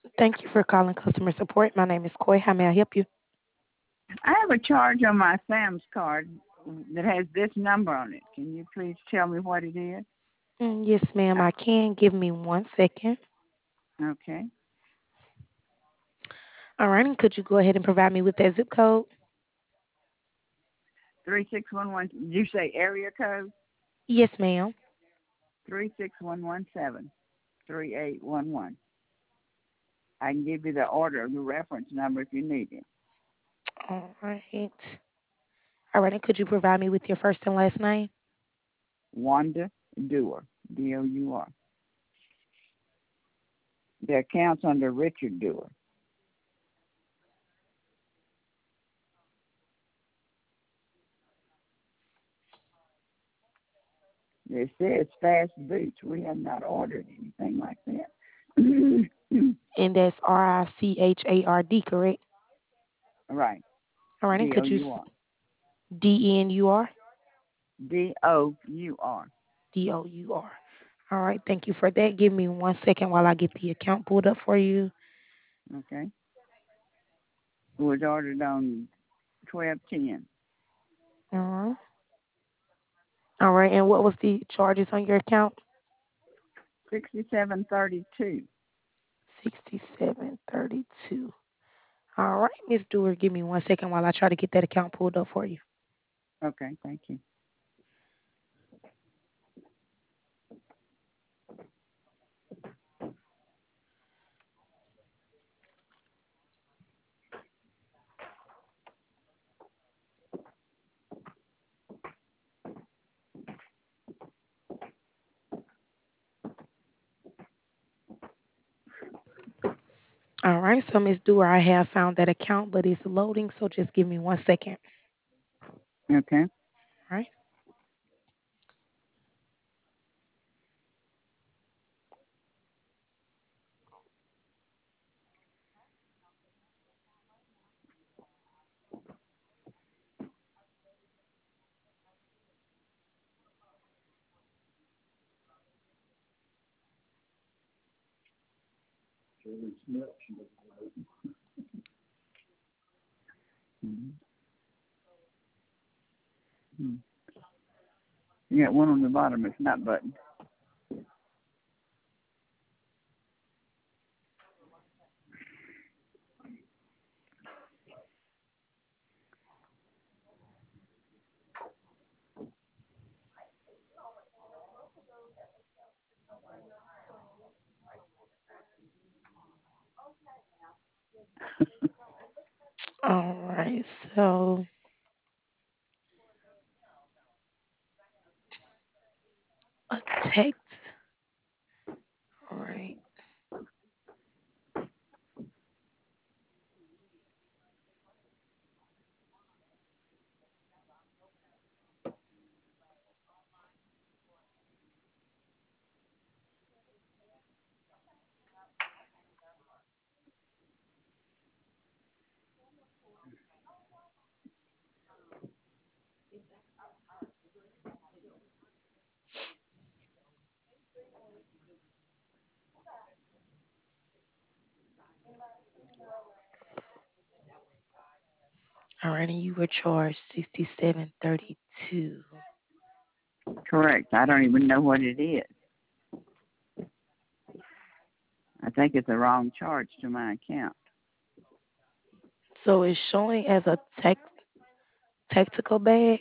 Thank you for calling customer support. My name is Coy. How may I help you? I have a charge on my Sam's card that has this number on it. Can you please tell me what it is? Yes, ma'am, I can. Give me 1 second. Okay. All right, and could you go ahead and provide me with that zip code? 3611. You say area code? Yes, ma'am. 36117 3811. I can give you the order, the reference number if you need it. All right. All right, and could you provide me with your first and last name? Wanda Doer, Dour. The account's under Richard Doer. It says fast boots. We have not ordered anything like that. And that's Richard, correct? Right. All right, and could you Dour. DNUR? Dour. DOUR. All right, thank you for that. Give me 1 second while I get the account pulled up for you. Okay. It was ordered on 12/10. All right. All right, and what was the charges on your account? 6732. 6732. All right, Miss Dewar, give me 1 second while I try to get that account pulled up for you. Okay, thank you. All right, so Miss Dewar, I have found that account, but it's loading, so just give me 1 second. Okay. All right. Mm-hmm. You got one on the bottom. It's not buttoned. All right, so a text. All right. All right, and you were charged 6732. Correct. I don't even know what it is. I think it's the wrong charge to my account. So it's showing as a tactical bag.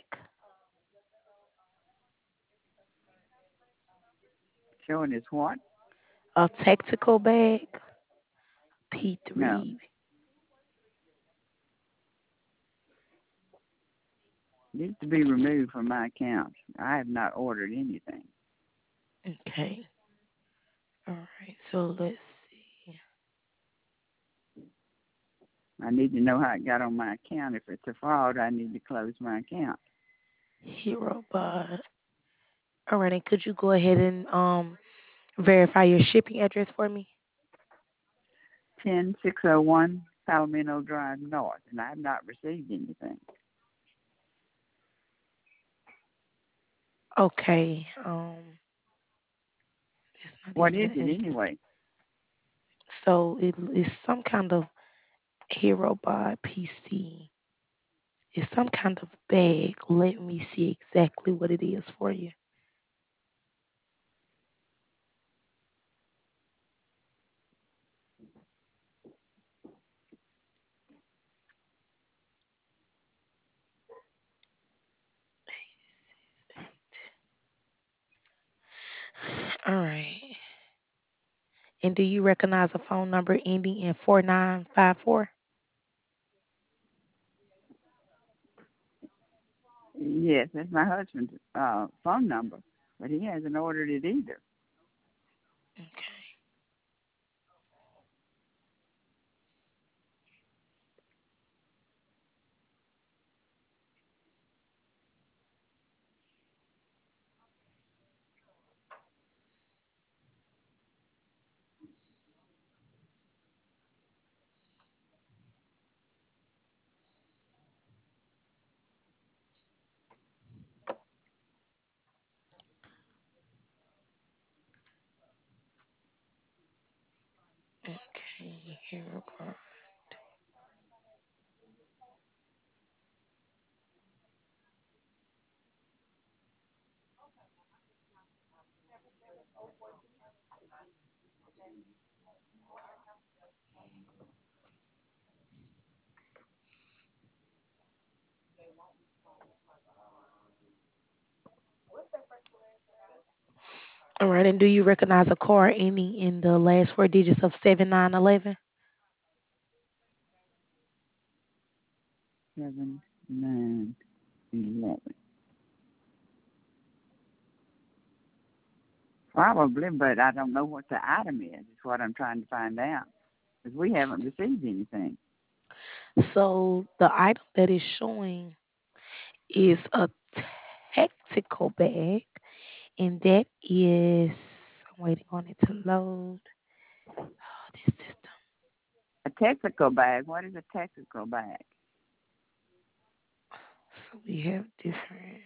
Showing is what? A tactical bag. No. P3. Needs to be removed from my account. I have not ordered anything. Okay. All right. So let's see. I need to know how it got on my account. If it's a fraud, I need to close my account. Hero bot. All right. And could you go ahead and verify your shipping address for me? 10601 Palomino Drive North, and I have not received anything. Okay. It's not What even is gonna it ask. anyway? So it's some kind of Hero by PC. It's some kind of bag. Let me see exactly what it is for you. All right. And do you recognize a phone number ending in 4954? Yes, that's my husband's phone number, but he hasn't ordered it either. Okay. Okay. Hero card. All right. And do you recognize a card ending in the last four digits of 7911? 7911. Probably, but I don't know what the item is. Is what I'm trying to find out because we haven't received anything. So the item that is showing is a tactical bag, and that is, I'm waiting on it to load. Oh, this system. A technical bag. What is a technical bag? So we have different.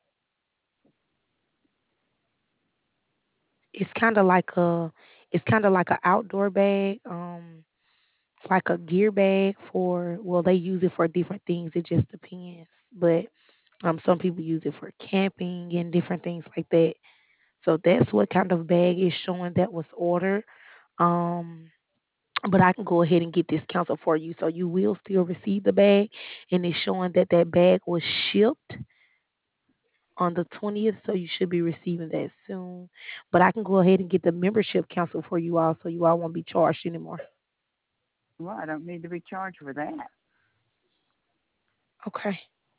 It's kind of like a, it's kind of like an outdoor bag. It's like a gear bag for. Well, they use it for different things. It just depends. But some people use it for camping and different things like that. So that's what kind of bag is showing that was ordered. Um, but I can go ahead and get this canceled for you. So you will still receive the bag, and it's showing that that bag was shipped on the 20th. So you should be receiving that soon. But I can go ahead and get the membership canceled for you all, so you all won't be charged anymore. Well, I don't need to be charged for that. Okay.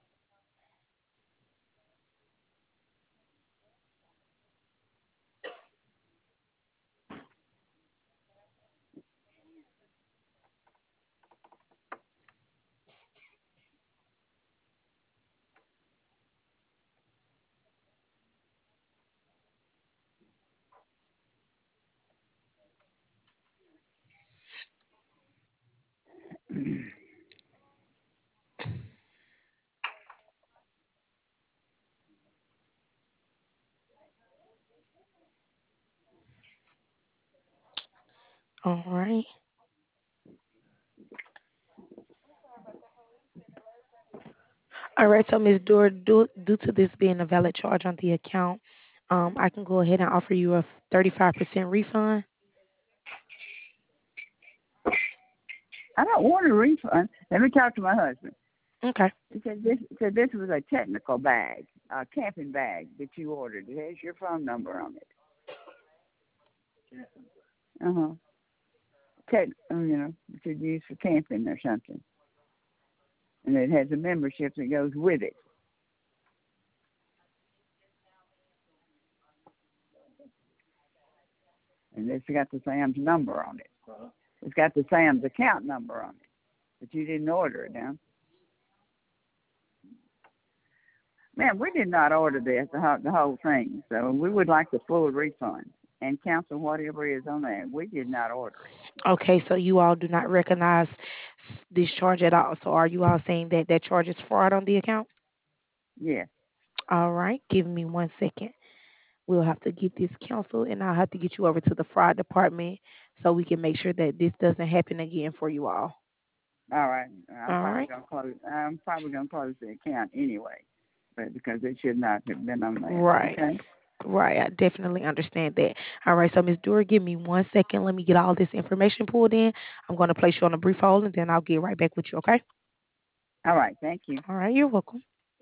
All right. All right. So Ms. Dora, due to this being a valid charge on the account, I can go ahead and offer you a 35% refund. I don't want a refund. Let me talk to my husband. Okay. He said this was a technical bag, a camping bag that you ordered. It has your phone number on it. Uh-huh. That you'd use for camping or something. And it has a membership that goes with it. And it's got the Sam's number on it. It's got the Sam's account number on it. But you didn't order it, now. Man, we did not order this, the whole thing. So we would like the full refund and cancel whatever is on there. We did not order it. Okay. So you all do not recognize this charge at all. So are you all saying that that charge is fraud on the account? Yes. All right. Give me 1 second. We'll have to get this canceled, and I'll have to get you over to the fraud department so we can make sure that this doesn't happen again for you all. All right. All right. I'm probably gonna close the account anyway, but because it should not have been on there. Right. Okay. Right. I definitely understand that. All right. So, Miss Dora, give me 1 second. Let me get all this information pulled in. I'm going to place you on a brief hold, and then I'll get right back with you. Okay. All right. Thank you. All right. You're welcome.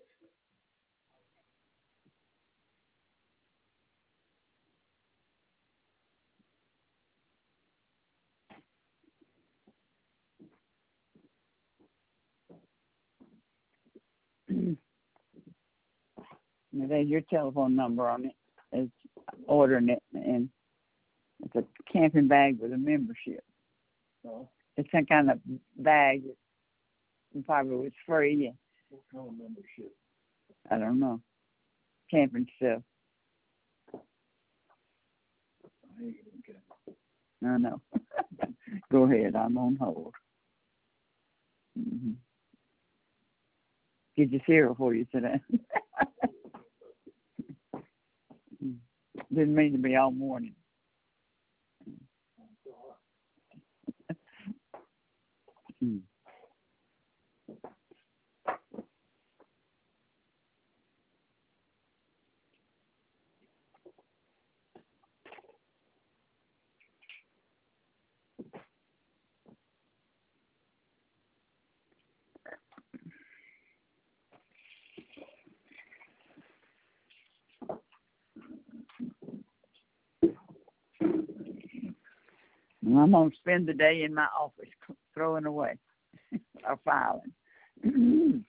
Now, there's your telephone number on it. It's ordering it, and it's a camping bag with a membership. So it's some kind of bag that probably was free. And what kind of membership? I don't know. Camping stuff. I know. Go ahead. I'm on hold. Get your cereal for you today. Didn't mean to be all morning. And I'm going to spend the day in my office throwing away or filing.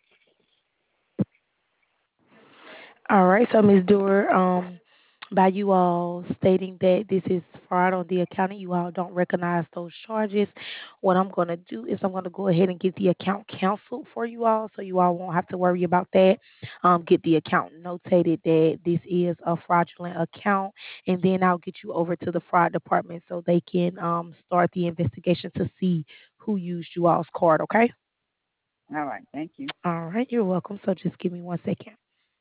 All right. So, Miss Dora, by you all stating that this is fraud on the account and you all don't recognize those charges, what I'm going to do is I'm going to go ahead and get the account canceled for you all so you all won't have to worry about that. Get the account notated that this is a fraudulent account, and then I'll get you over to the fraud department so they can start the investigation to see who used you all's card, okay? All right. Thank you. All right, you're welcome. So just give me 1 second.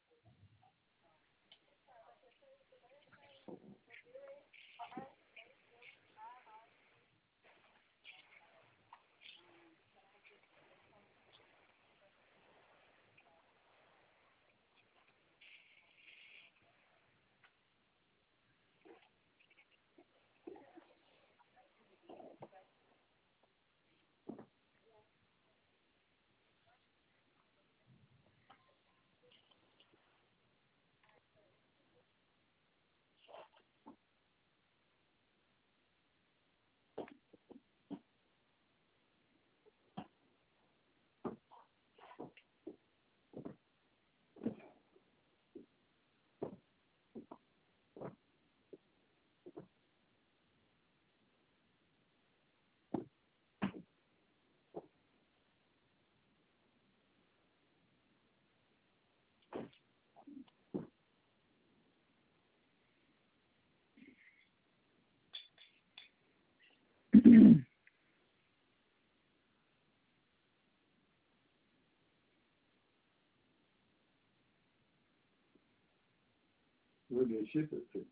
Where did they ship it to?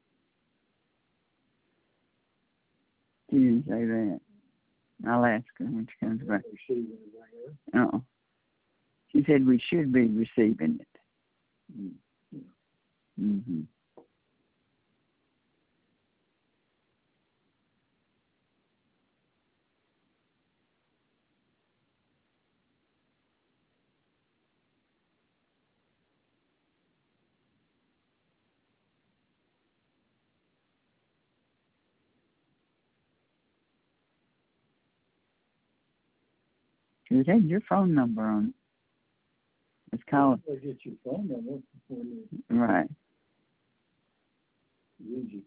She didn't say that. I'll ask her when she comes back. Oh. She said we should be receiving it. Mm-hmm. It had your phone number on it. It's called. I get your phone number before you. Right. Easy.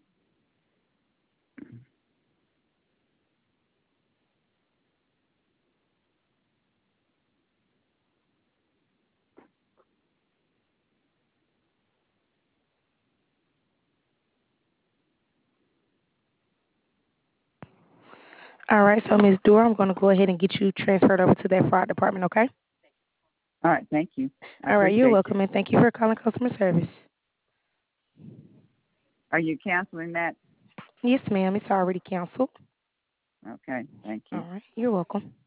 All right, so Miss Dora, I'm going to go ahead and get you transferred over to that fraud department, okay? All right. Thank you. I All right, you're appreciate you. welcome, and thank you for calling customer service. Are you canceling that? Yes, ma'am, it's already canceled. Okay, thank All you. right. You're welcome.